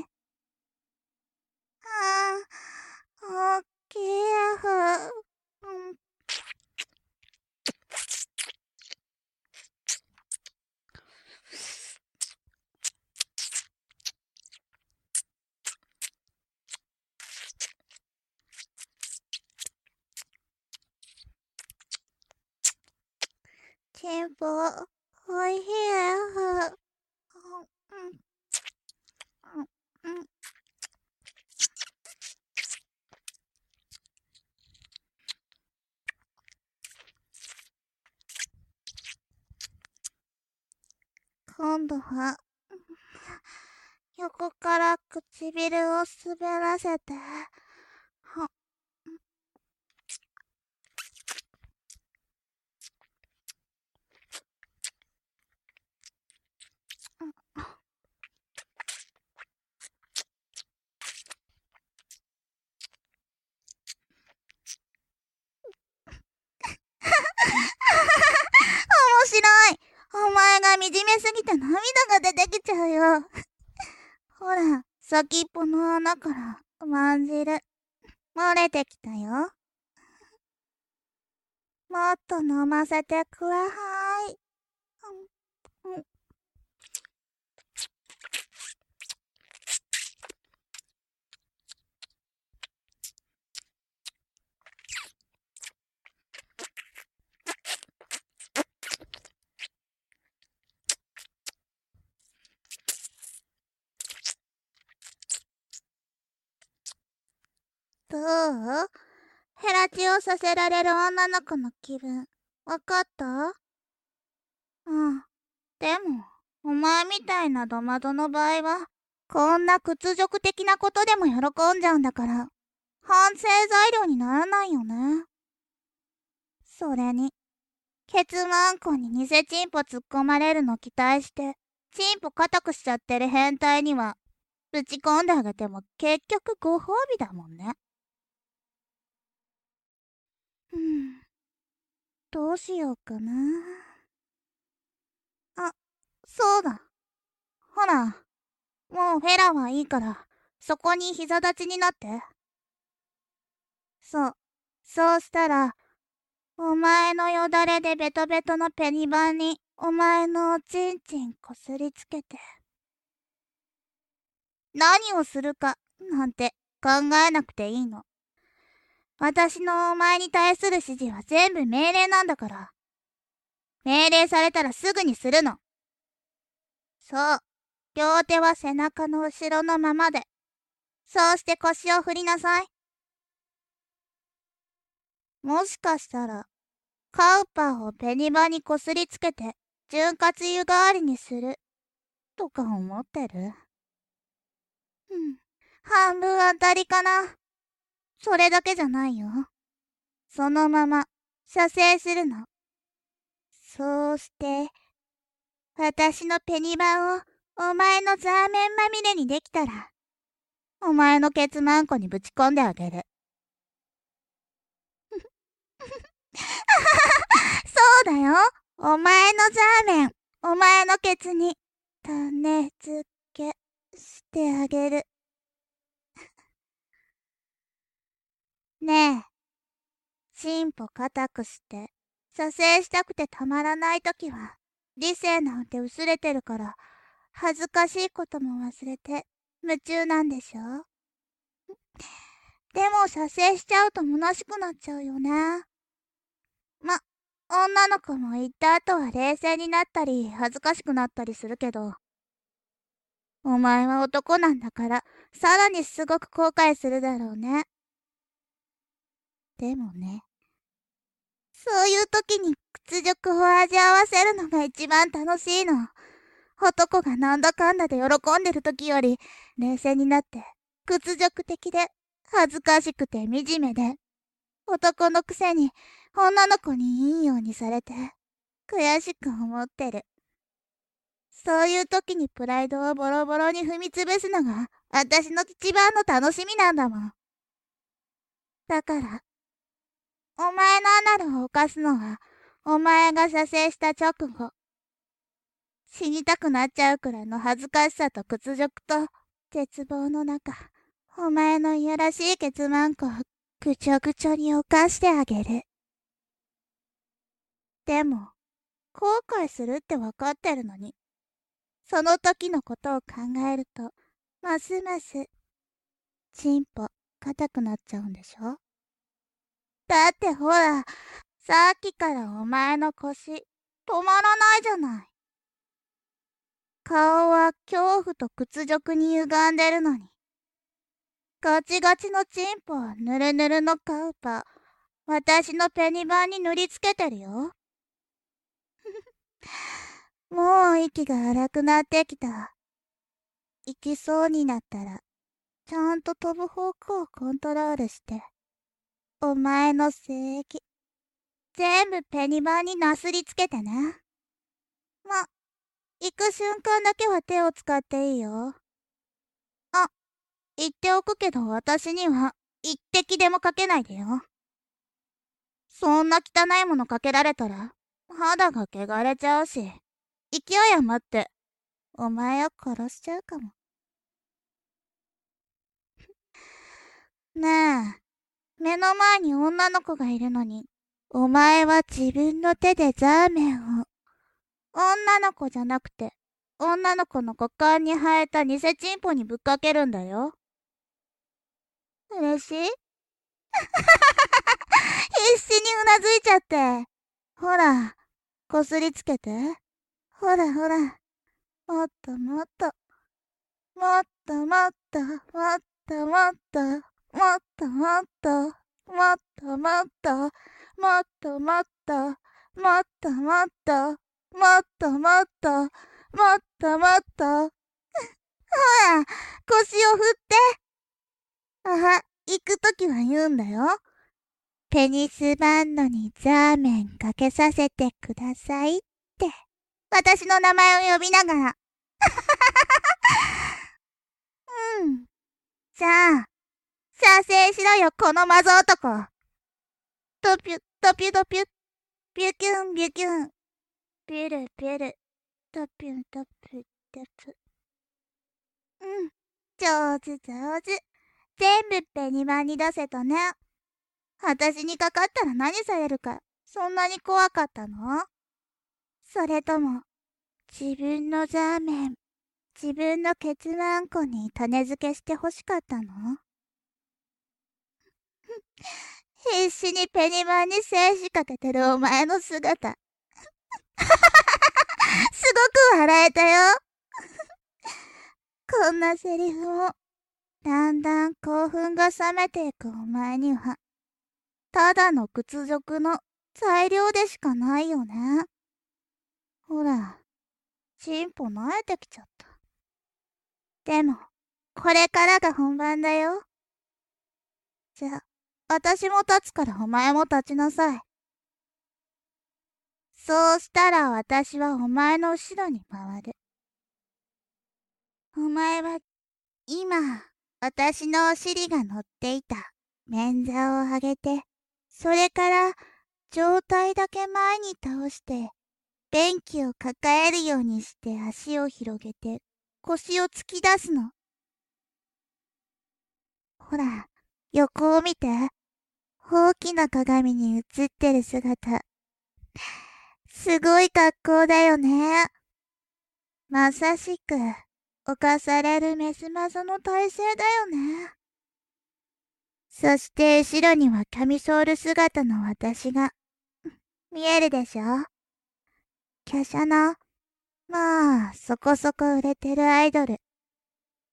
Speaker 1: おっきいやふ。チンポ、おいしいやふ。今度は、横から唇を滑らせて。面白い。お前が惨めすぎて涙が出てきちゃうよ。ほら、先っぽの穴からまんじる漏れてきたよ。もっと飲ませてください。どう？ヘラチをさせられる女の子の気分、わかった？うん。でも、お前みたいなドマドの場合は、こんな屈辱的なことでも喜んじゃうんだから、反省材料にならないよね。それに、ケツマンコに偽チンポ突っ込まれるの期待して、チンポ固くしちゃってる変態には、ぶち込んであげても結局ご褒美だもんね。どうしようかな。あ、そうだ。ほら、もうフェラはいいから、そこに膝立ちになって。そう。そうしたら、お前のよだれでベトベトのペニバンに、お前のおちんちんこすりつけて。何をするか、なんて考えなくていいの。私のお前に対する指示は全部命令なんだから。命令されたらすぐにするの。そう。両手は背中の後ろのままで。そうして腰を振りなさい。もしかしたら、カウパーをペニバにこすりつけて、潤滑油代わりにする、とか思ってる？半分当たりかな。それだけじゃないよ。そのまま、射精するの。そうして、私のペニバを、お前のザーメンまみれにできたら、お前のケツマンコにぶち込んであげる。そうだよ。お前のザーメン、お前のケツに、種付けしてあげる。ねえ、チンポ固くして、射精したくてたまらないときは、理性なんて薄れてるから、恥ずかしいことも忘れて、夢中なんでしょ？でも射精しちゃうと虚しくなっちゃうよね。ま、女の子も言った後は冷静になったり、恥ずかしくなったりするけど、 お前は男なんだから、さらにすごく後悔するだろうね。でもね、そういう時に屈辱を味わわせるのが一番楽しいの。男がなんだかんだで喜んでる時より、冷静になって、屈辱的で、恥ずかしくて惨めで、男のくせに女の子にいいようにされて、悔しく思ってる。そういう時にプライドをボロボロに踏みつぶすのが、私の一番の楽しみなんだもん。だから、お前のアナルを犯すのは、お前が射精した直後。死にたくなっちゃうくらいの恥ずかしさと屈辱と絶望の中、お前のいやらしいケツマンコをぐちょぐちょに犯してあげる。でも、後悔するってわかってるのに、その時のことを考えると、ますます、チンポ、硬くなっちゃうんでしょ？だってほら、さっきからお前の腰、止まらないじゃない。顔は恐怖と屈辱に歪んでるのに。ガチガチのチンポはヌルヌルのカウパ、私のペニバンに塗りつけてるよ。もう息が荒くなってきた。行きそうになったら、ちゃんと飛ぶ方向をコントロールして、お前の性液、全部ペニバンになすりつけてね。ま、行く瞬間だけは手を使っていいよ。あ、言っておくけど私には一滴でもかけないでよ。そんな汚いものかけられたら、肌が汚れちゃうし、勢い余って、お前を殺しちゃうかも。ねえ、目の前に女の子がいるのに、お前は自分の手でザーメンを、女の子じゃなくて、女の子の股間に生えた偽チンポにぶっかけるんだよ。嬉しい？必死にうなずいちゃって。ほら、こすりつけて。ほらほら、もっともっと、もっともっと、もっともっと、もっともっと、もっともっと、もっともっと、もっともっと、もっともっと、もっともっと、ほら、腰を振って。行くときは言うんだよ。ペニスバンドにザーメンかけさせてくださいって。私の名前を呼びながら。うん。じゃあ、射精しろよ、このマゾ男。トピュ、トピュトピュ、ビュキュンビュキュン。ピルピル、トピュントピュトピュ。うん。上手上手。全部ペニバンに出せたね。私にかかったら何されるか、そんなに怖かったの？それとも、自分のザーメン、自分のケツワンコに種付けして欲しかったの？必死にペニバンに精子かけてるお前の姿。すごく笑えたよ。こんなセリフも、だんだん興奮が冷めていくお前には、ただの屈辱の材料でしかないよね。ほら、チンポ慣れてきちゃった。でも、これからが本番だよ。じゃあ、私も立つからお前も立ちなさい。そうしたら私はお前の後ろに回る。お前は今、私のお尻が乗っていた便座を上げて、それから上体だけ前に倒して、便器を抱えるようにして足を広げて腰を突き出すの。ほら、横を見て。大きな鏡に映ってる姿。すごい格好だよね。まさしく、犯されるメスマゾの体勢だよね。そして後ろにはキャミソール姿の私が、見えるでしょ？華奢な、まあ、そこそこ売れてるアイドル。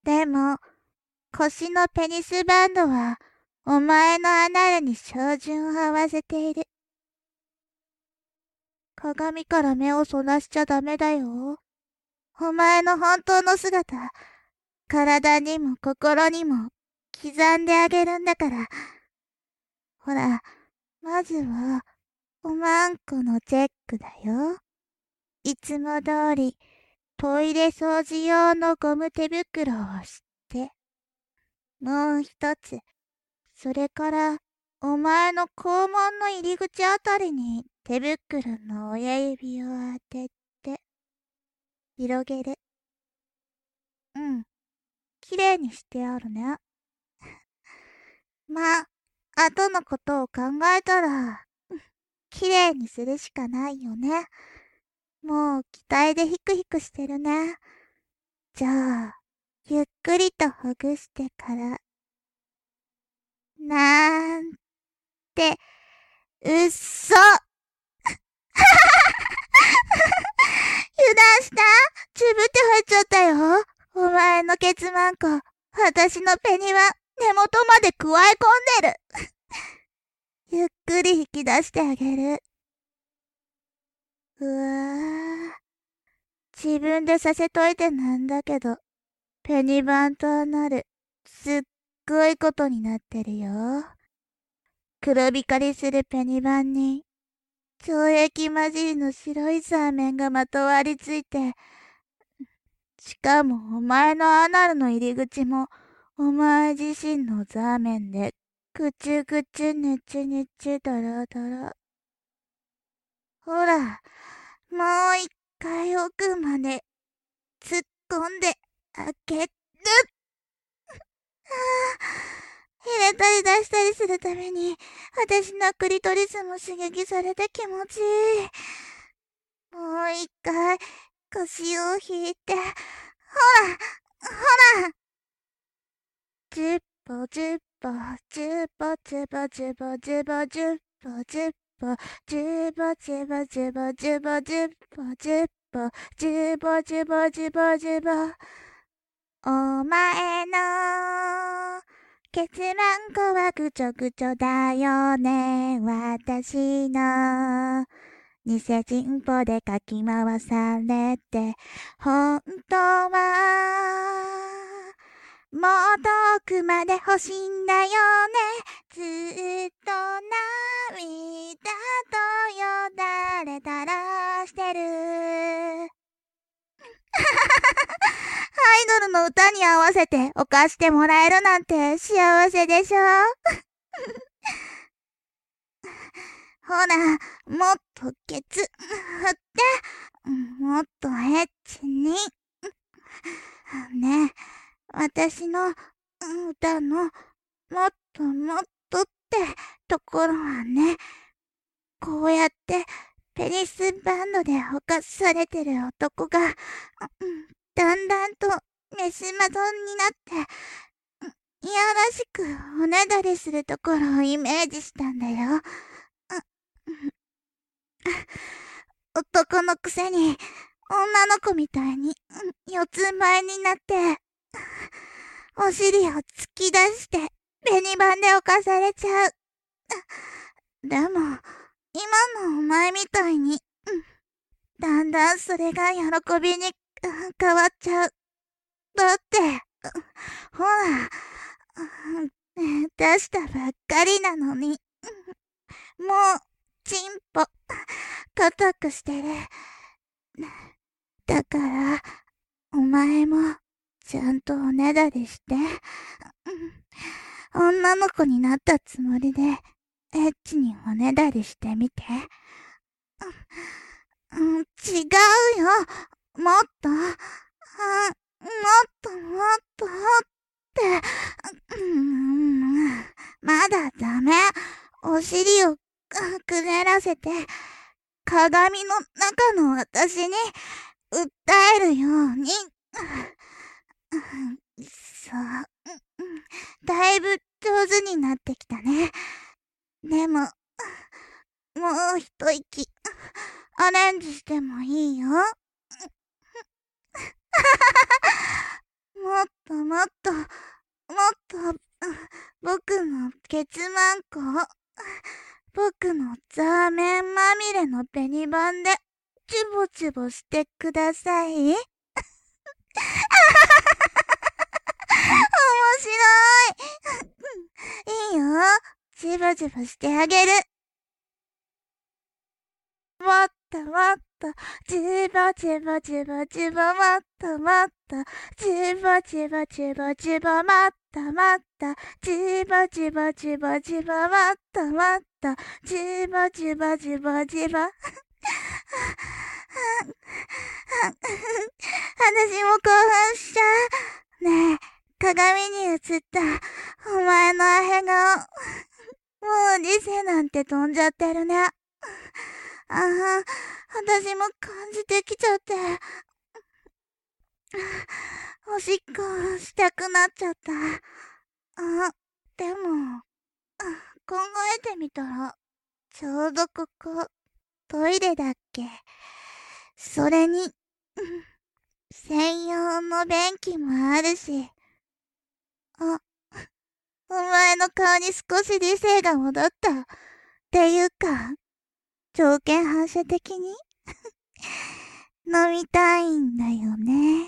Speaker 1: でも、腰のペニスバンドは、お前のアナルに照準を合わせている。鏡から目をそらしちゃダメだよ。お前の本当の姿、体にも心にも刻んであげるんだから。ほら、まずは、おまんこのチェックだよ。いつも通り、トイレ掃除用のゴム手袋をして。もう一つ、それから、お前の肛門の入り口あたりに手袋の親指を当てて、広げる。うん、きれいにしてあるね。まあ、後のことを考えたら、きれいにするしかないよね。もう期待でヒクヒクしてるね。じゃあ、ゆっくりとほぐしてから。なんて、うっそ油断した？チューブって入っちゃったよ。お前のケツマンコ、私のペニは根元までくわえ込んでる。ゆっくり引き出してあげる。うわぁ。自分でさせといてなんだけど、ペニバンとアナル、すっごいことになってるよ。黒光りするペニバンに、懲役混じりの白いサーメンがまとわりついて、しかもお前のアナルの入り口も、お前自身のザーメンで、ぐちゅぐちゅねちゅねちゅドロドロ。ほら、もう一回奥まで突っ込んであげる。入れたり出したりするために、私のクリトリスも刺激されて気持ちいい。もう一回、腰を引いて、ほら、ほら。ジュッポジュッポ、ジュボジュボジュボジュボジュッポジュッポ、ジュボジュボジュボジュボジュッポジュッポ、ジュボジュボジュボジュボ。お前のケツマンコはぐちょぐちょだよね。私の偽人歩でかき回されて、本当はもう遠くまで欲しいんだよね。ずっと涙とよだれ垂らしてる。アイドルの歌に合わせて犯してもらえるなんて幸せでしょ。ほら、もっとケツ振って、もっとエッチに。ねえ、私の歌のもっともっとってところはね、こうやってペニスバンドで犯されてる男が、だんだんとメスマゾンになって、いやらしくおねだりするところをイメージしたんだよ。男のくせに女の子みたいに四つん這いになって、お尻を突き出して紅番で侵されちゃう。でも、今のお前みたいに、だんだんそれが喜びに変わっちゃう。だって、ほら、出したばっかりなのに、もう、チンポ、硬くしてる。だから、お前も、ちゃんとおねだりして、女の子になったつもりで、エッチにおねだりしてみて。違うよ。もっと、もっともっとって、まだダメ。お尻をくねらせて、鏡の中の私に訴えるように。そう。だいぶ上手になってきたね。でも、もう一息、アレンジしてもいいよ。もっともっケツマンコ、僕のザーメンまみれのペニバンでチュボチュボしてください。面白い。いいよ。チュボチュボしてあげる。もっともっと、チュボチュボチュボチュボ、もっともっと、チュボチュボチュボチュボ、もっともっと、チュボチュボチュボチュボ、もっともっと、チュボチュボチュボチュボ。私も興奮しちゃう。ねえ、鏡に映ったお前のアヘ顔。もう理性なんて飛んじゃってるね。ああ、私も感じてきちゃって。おしっこしたくなっちゃった。でも、考えてみたら、ちょうどここ、トイレだっけ。それに、専用の便器もあるし。お前の顔に少し理性が戻った。っていうか、条件反射的に飲みたいんだよね。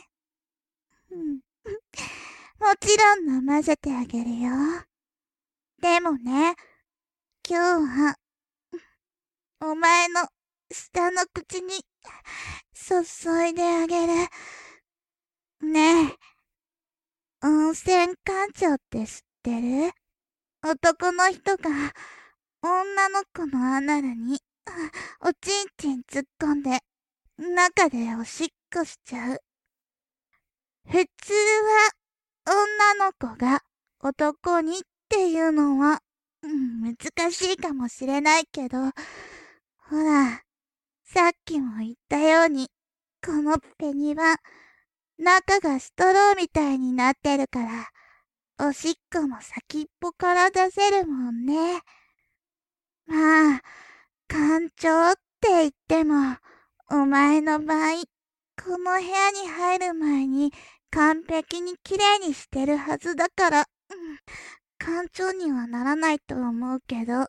Speaker 1: もちろん飲ませてあげるよ。でもね、今日は、お前の下の口に注いであげる。ねえ、温泉館長って知ってる？男の人が女の子のアナルにおちんちん突っ込んで中でおしっこしちゃう。普通は女の子が男にっていうのは、難しいかもしれないけど、ほら、さっきも言ったように、このペニは中がストローみたいになってるから、おしっこも先っぽから出せるもんね。まあ、館長って言っても、お前の場合、この部屋に入る前に完璧にきれいにしてるはずだから、館長にはならないと思うけど。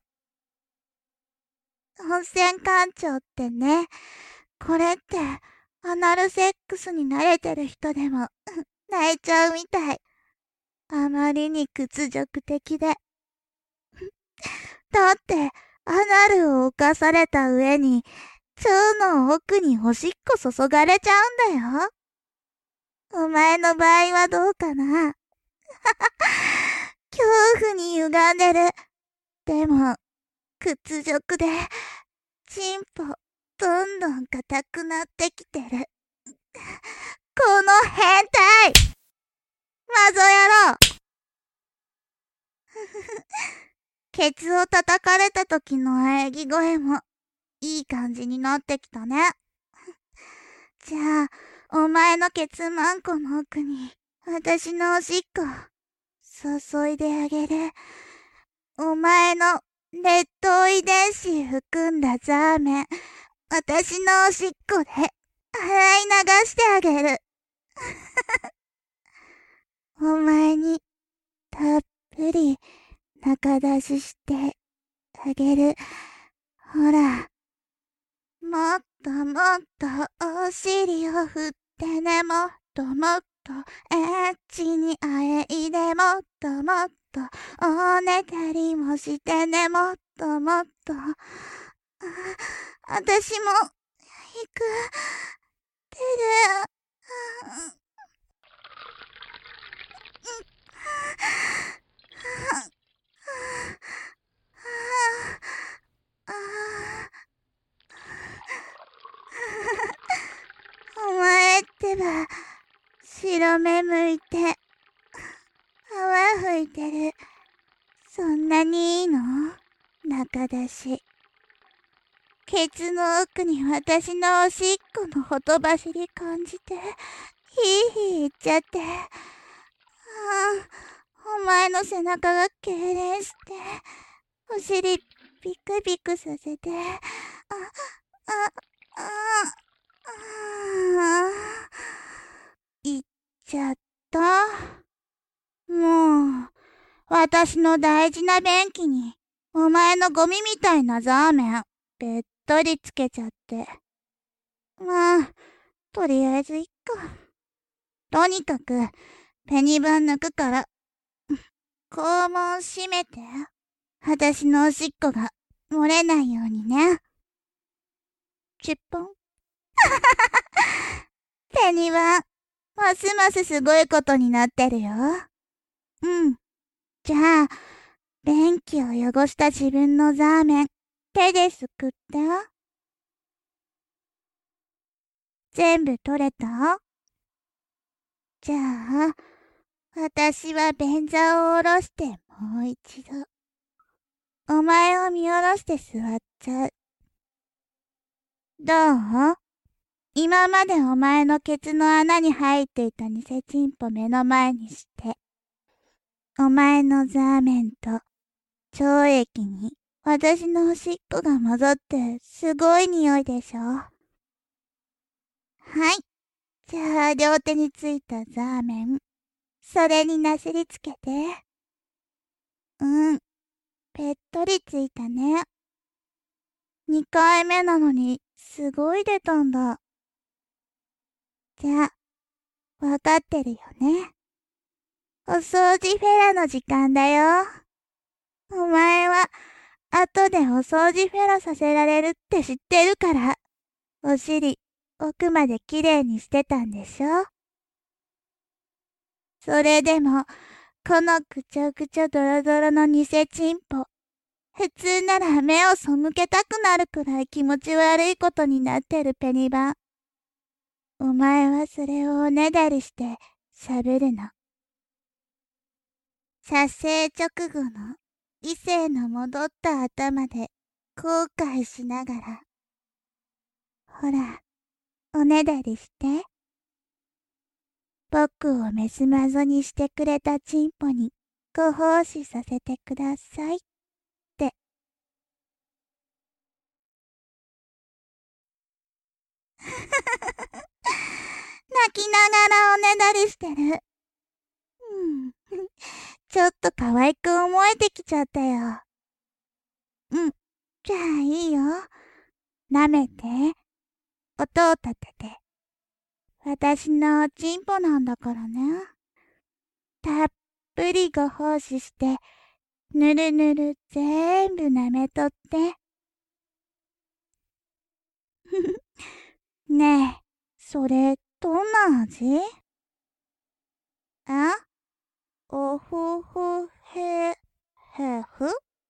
Speaker 1: 温泉館長ってね、これって、アナルセックスに慣れてる人でも、泣いちゃうみたい。あまりに屈辱的で。だって、アナルを犯された上に、腸の奥におしっこ注がれちゃうんだよ。お前の場合はどうかな。恐怖に歪んでる。でも、屈辱で、チンポ、どんどん硬くなってきてる。この変態マゾ野郎ケツを叩かれた時の喘ぎ声も、いい感じになってきたね。じゃあ、お前のケツマンコの奥に、私のおしっこ、注いであげる。お前の劣等遺伝子含んだザーメン、私のおしっこで洗い流してあげる。お前にたっぷり中出ししてあげる。ほら、もっともっとお尻を振ってね、もっともっとエッチにあえいで、もっともっとおねだりもしてね、もっともっと。私も行く。てる。お前ってば、白目向いて、泡吹いてる。そんなにいいの？中出し。ケツの奥に私のおしっこのほとばしり感じて、ヒーヒー言っちゃって。お前の背中が痙攣して、お尻ビクビクさせて、言っちゃった。もう、 私の大事な便器に、お前のゴミみたいなザーメン、べったりつけちゃって。まあ、とりあえずいっか。とにかく、ペニバン抜くから、肛門閉めて。私のおしっこが漏れないようにね。10本。ペニバン、ますますすごいことになってるよ。うん。じゃあ、便器を汚した自分のザーメン、手ですくって。全部取れた？じゃあ、私は便座を下ろしてもう一度。お前を見下ろして座っちゃう。どう？今までお前のケツの穴に入っていた偽チンポ目の前にして、お前のザーメンと腸液に私のおしっこが混ざってすごい匂いでしょ？はい。じゃあ両手についたザーメン、それになすりつけて。うん、ぺったりついたね。2回目なのにすごい出たんだ。じゃあ、わかってるよね。お掃除フェラの時間だよ。お前は、後でお掃除フェラさせられるって知ってるから、お尻、奥まできれいにしてたんでしょ？それでも、このくちょくちょドロドロの偽チンポ、普通なら目を背けたくなるくらい気持ち悪いことになってるペニバン。お前はそれをおねだりして喋るの。射精直後の異性の戻った頭で後悔しながら。ほら、おねだりして。僕をメスマゾにしてくれたチンポにご奉仕させてくださいって。泣きながらおねだりしてる。ちょっと可愛く思えてきちゃったよ。うん。じゃあいいよ。舐めて。音を立てて。私のおちんぽなんだからね。たっぷりご奉仕して、ぬるぬる全部舐めとって。ねえ、それ、どんな味？あ？おふふへ、へふ？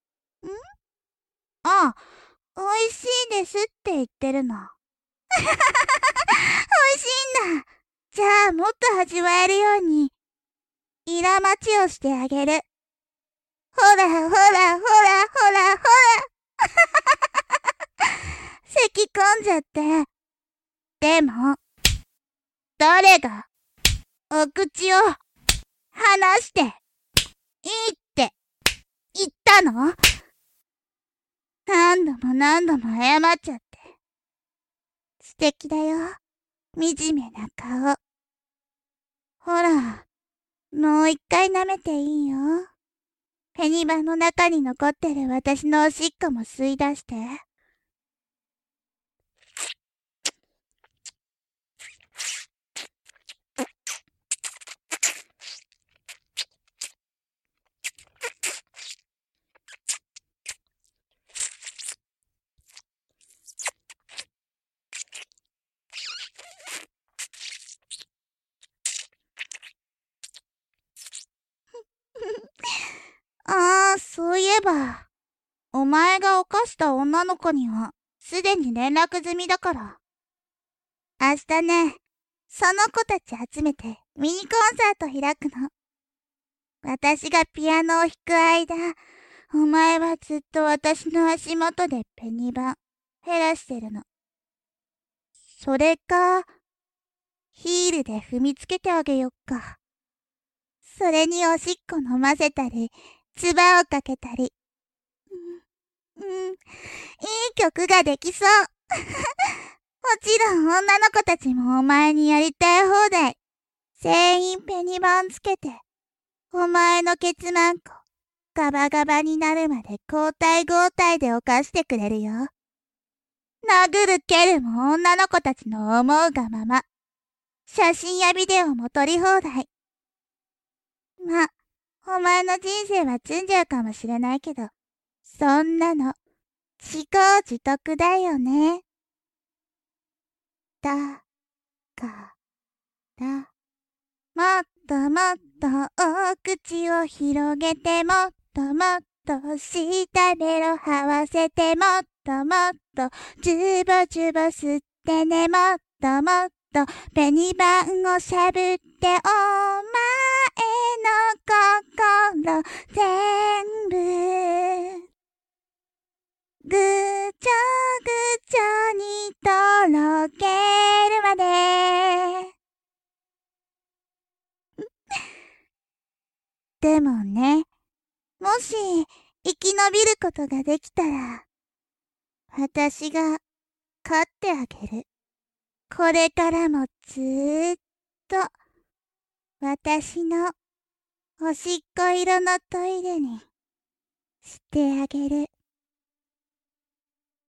Speaker 1: あ、美味しいですって言ってるの。美味しいんだ。じゃあもっと味わえるように、イラ待ちをしてあげる。ほらほらほらほらほら。咳込んじゃって。でも、誰が、お口を、離して、いいって言ったの？何度も何度も謝っちゃって。素敵だよ。惨めな顔。ほら、もう一回舐めていいよ。ペニバンの中に残ってる私のおしっこも吸い出して。ああ、そういえば、お前が犯した女の子には、すでに連絡済みだから。明日ね、その子たち集めてミニコンサート開くの。私がピアノを弾く間、お前はずっと私の足元でペニバン減らしてるの。それか、ヒールで踏みつけてあげよっか。それにおしっこ飲ませたり、唾をかけたり。いい曲ができそう。もちろん女の子たちもお前にやりたい放題。全員ペニバンつけて、お前のケツマンコガバガバになるまで交代交代で犯してくれるよ。殴る蹴るも女の子たちの思うがまま。写真やビデオも撮り放題。ま、お前の人生は詰んじゃうかもしれないけど、そんなの自業自得だよね。だから、もっともっとお口を広げて、もっともっと舌ベロ這わせて、もっともっとジュボジュボ吸ってね、もっともっと紅番をしゃぶって、お前の心全部ぐちょぐちょにとろけるまで。でもね、もし生き延びることができたら、私が飼ってあげる。これからもずーっと私のおしっこ色のトイレにしてあげる。